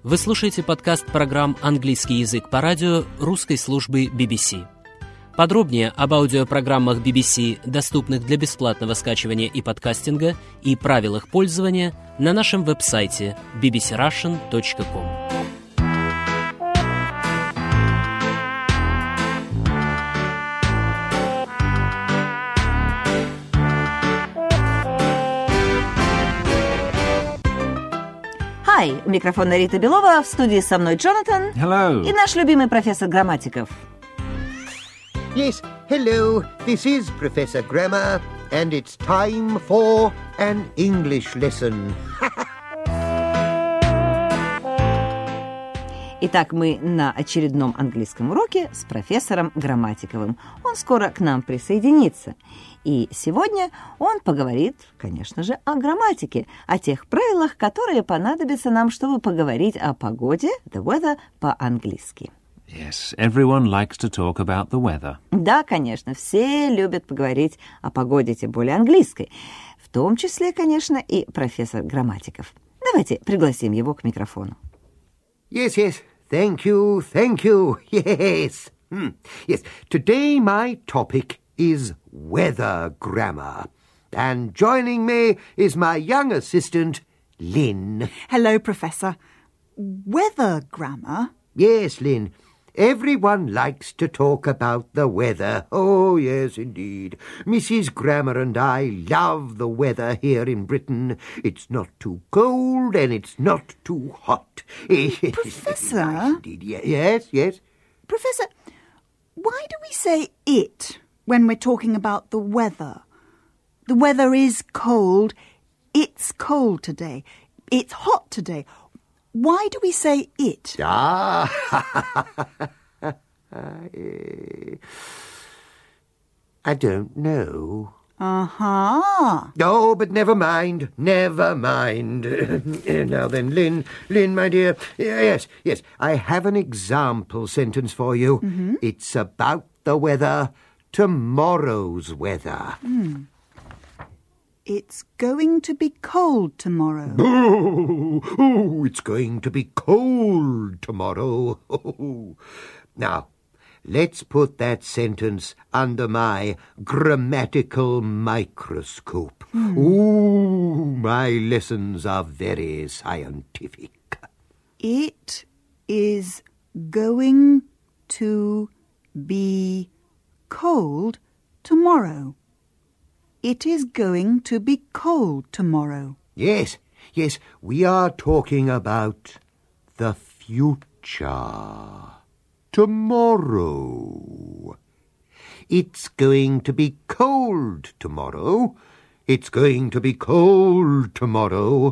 Вы слушаете подкаст программ «Английский язык по радио» русской службы BBC. Подробнее об аудиопрограммах BBC, доступных для бесплатного скачивания и подкастинга, и правилах пользования на нашем веб-сайте bbcrussian.com. Hi, у микрофона Рита Белова, в студии со мной Джонатан. Hello. И наш любимый профессор Грамматиков. Yes, hello, this is Professor Grammar, and it's time for an English lesson. Итак, мы на очередном английском уроке с профессором Грамматиковым. Он скоро к нам присоединится. И сегодня он поговорит, конечно же, о грамматике, о тех правилах, которые понадобятся нам, чтобы поговорить о погоде, the weather, по-английски. Yes, everyone likes to talk about the weather. Да, конечно, все любят поговорить о погоде, тем более английской. В том числе, конечно, и профессор Грамматиков. Давайте пригласим его к микрофону. Yes, thank you, yes. Yes, today my topic is weather grammar. And joining me is my young assistant, Lynn. Hello, Professor. Weather grammar? Yes, Lynn. Everyone likes to talk about the weather. Oh, yes, indeed. Mrs. Grammar and I love the weather here in Britain. It's not too cold and it's not too hot. Professor? Nice indeed. Yes. Professor, why do we say it when we're talking about the weather? The weather is cold. It's cold today. It's hot today. Why do we say it? I don't know. Uh-huh. Oh, but never mind. Now then, Lynn, my dear. Yes, I have an example sentence for you. Mm-hmm. It's about the weather, tomorrow's weather. It's going to be cold tomorrow. Oh, it's going to be cold tomorrow. Now, let's put that sentence under my grammatical microscope. Ooh, my lessons are very scientific. It is going to be cold tomorrow. It is going to be cold tomorrow. Yes, we are talking about the future. Tomorrow. It's going to be cold tomorrow. It's going to be cold tomorrow.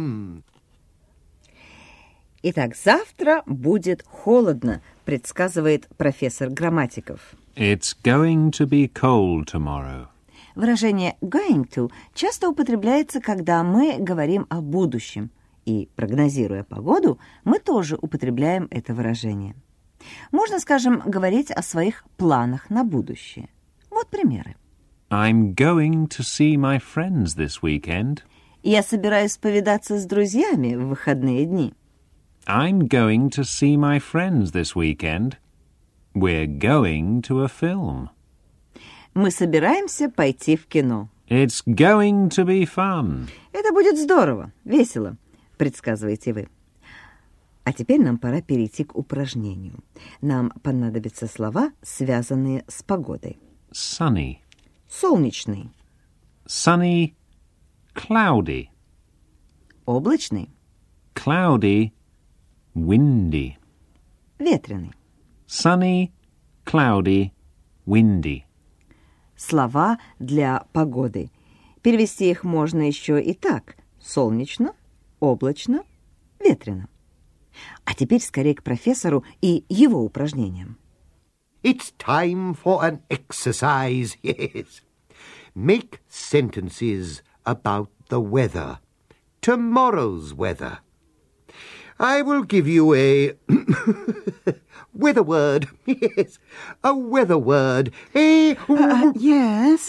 Итак, завтра будет холодно, предсказывает профессор Грамматиков. It's going to be cold tomorrow. Выражение going to часто употребляется, когда мы говорим о будущем. И, прогнозируя погоду, мы тоже употребляем это выражение. Можно, скажем, говорить о своих планах на будущее. Вот примеры. I'm going to see my friends this weekend. Я собираюсь повидаться с друзьями в выходные дни. I'm going to see my friends this weekend. We're going to a film. Мы собираемся пойти в кино. It's going to be fun. Это будет здорово, весело, предсказываете вы. А теперь нам пора перейти к упражнению. Нам понадобятся слова, связанные с погодой. Sunny. Солнечный. Sunny, cloudy. Облачный. Cloudy, windy. Ветреный. Sunny, cloudy, windy. Слова для погоды. Перевести их можно еще и так. Солнечно, облачно, ветрено. А теперь скорее к профессору и его упражнениям. It's time for an exercise, yes. Make sentences about the weather. Tomorrow's weather. I will give you a weather word. Yes, a weather word. Yes.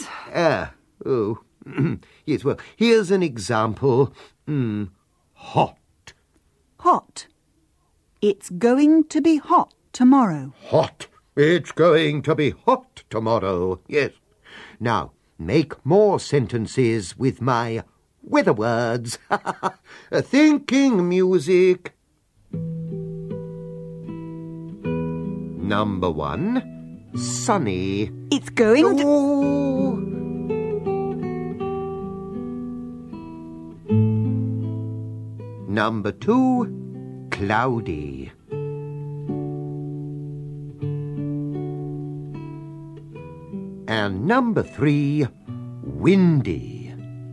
Yes, well, here's an example. Hot. Hot. It's going to be hot tomorrow. Hot. It's going to be hot tomorrow. Yes. Now, make more sentences with my weather words. Thinking music. Number 1, sunny. It's going to... Oh. Number 2, cloudy. And number 3, windy.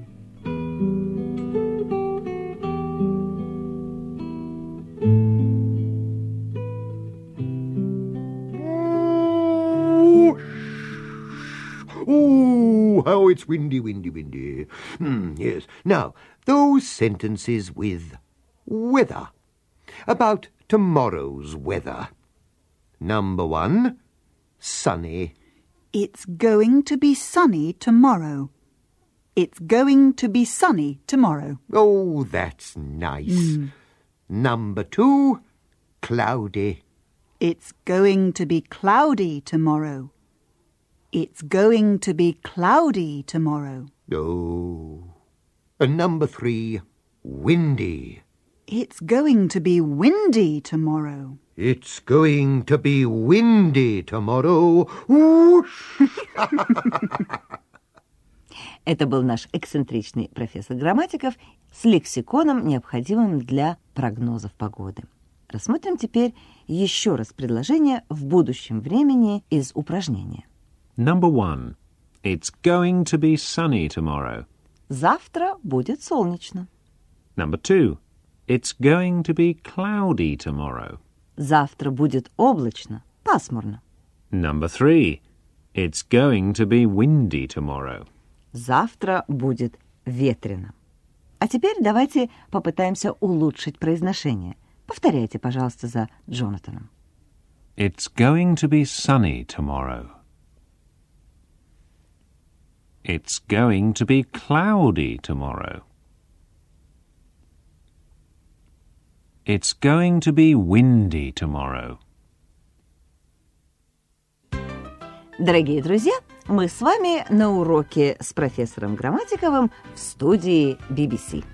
Oh, how it's windy, windy, windy. Yes. Now, those sentences with weather. About tomorrow's weather. Number 1, sunny. It's going to be sunny tomorrow. It's going to be sunny tomorrow. Oh, that's nice. Number 2, cloudy. It's going to be cloudy tomorrow. It's going to be cloudy tomorrow. Oh. And number 3, windy. It's going to be windy tomorrow. It's going to be windy tomorrow. Whoosh! Это был наш эксцентричный профессор Грамматиков с лексиконом, необходимым для прогнозов погоды. Рассмотрим теперь еще раз предложение в будущем времени из упражнения. Number 1. It's going to be sunny tomorrow. Завтра будет солнечно. Number 2. It's going to be cloudy tomorrow. Завтра будет облачно, пасмурно. Number 3. It's going to be windy tomorrow. Завтра будет ветрено. А теперь давайте попытаемся улучшить произношение. Повторяйте, пожалуйста, за Джонатаном. It's going to be sunny tomorrow. It's going to be cloudy tomorrow. It's going to be windy tomorrow. Дорогие друзья, мы с вами на уроке с профессором Грамматиковым в студии BBC.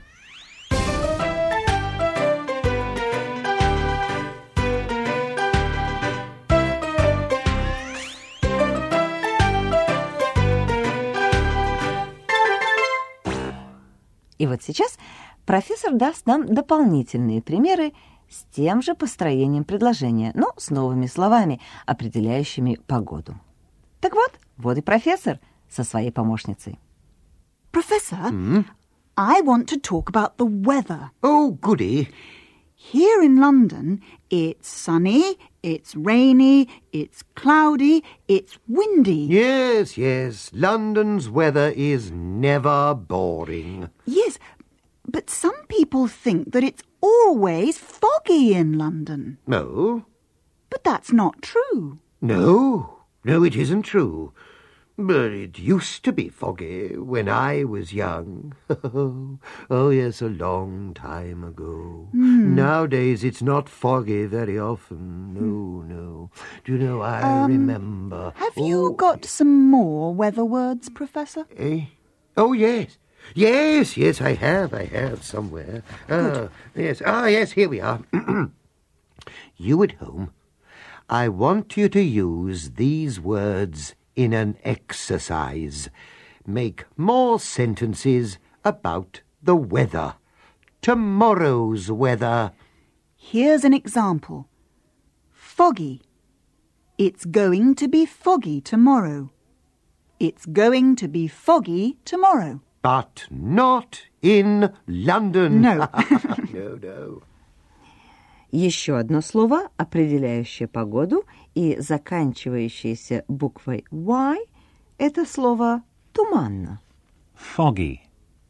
И вот сейчас профессор даст нам дополнительные примеры с тем же построением предложения, но с новыми словами, определяющими погоду. Так вот и профессор со своей помощницей. Professor, I want to talk about the weather. Oh, goody. Here in London, it's sunny, it's rainy, it's cloudy, it's windy. Yes. London's weather is never boring. Yes, but some people think that it's always foggy in London. No. But that's not true. No, it isn't true. But it used to be foggy when I was young. Oh, yes, a long time ago. Nowadays, it's not foggy very often. No. Do you know, I remember... Have you got some more weather words, Professor? Oh, yes. Yes, I have somewhere. Yes, here we are. You at home, I want you to use these words in an exercise. Make more sentences about the weather. Tomorrow's weather. Here's an example. Foggy. It's going to be foggy tomorrow. It's going to be foggy tomorrow. But not in London. No. No. Еще одно слово, определяющее погоду и заканчивающееся буквой Y, это слово «туманно». Foggy.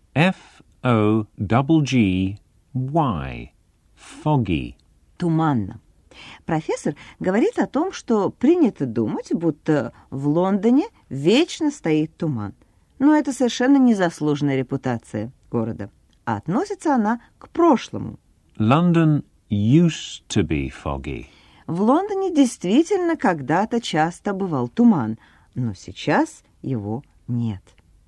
F-O-G-G-Y. Foggy. Туманно. Профессор говорит о том, что принято думать, будто в Лондоне вечно стоит туман. Но это совершенно незаслуженная репутация города. А относится она к прошлому. London used to be foggy. В Лондоне действительно когда-то часто бывал туман, но сейчас его нет.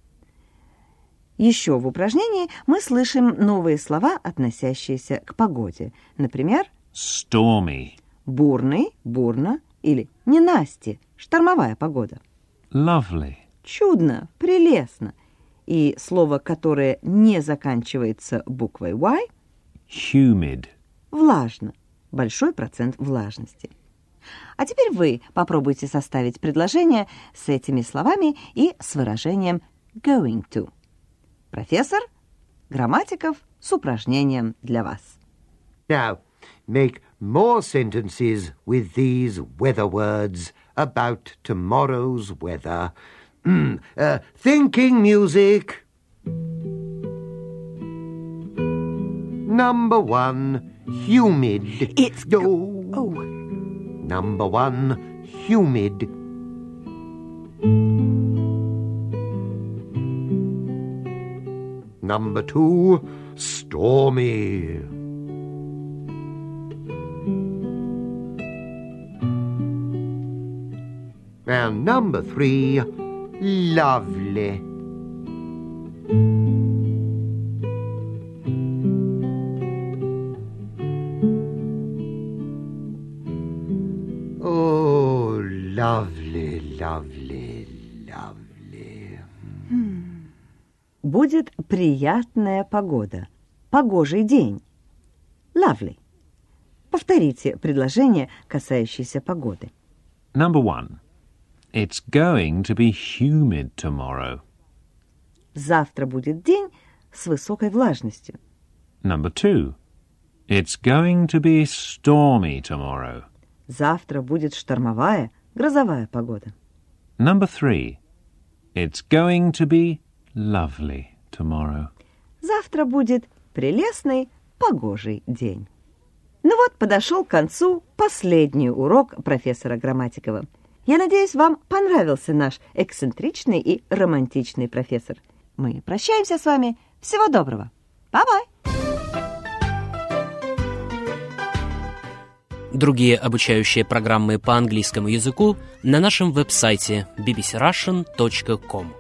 Еще в упражнении мы слышим новые слова, относящиеся к погоде. Например, Stormy. бурный, бурно или ненасти, штормовая погода. Lovely. Чудно, прелестно. И слово, которое не заканчивается буквой Y, Humid. влажно, большой процент влажности. А теперь вы попробуйте составить предложение с этими словами и с выражением going to. Профессор Грамматиков с упражнением для вас. Now, make more sentences with these weather words about tomorrow's weather. Thinking music. Number 1, humid. It's Number 1, humid. Number 2, stormy. And number 3, lovely. Oh, lovely, lovely, lovely. Будет приятная погода. Погожий день. Lovely. Повторите предложение, касающееся погоды. Number 1. It's going to be humid tomorrow. Завтра будет день с высокой влажностью. Number 2. It's going to be stormy tomorrow. Завтра будет штормовая, грозовая погода. Number 3. It's going to be lovely tomorrow. Завтра будет прелестный, погожий день. Ну вот, подошел к концу последний урок профессора Грамматикова. Я надеюсь, вам понравился наш эксцентричный и романтичный профессор. Мы прощаемся с вами. Всего доброго. Бай-бай. Другие обучающие программы по английскому языку на нашем веб-сайте bbcrussian.com.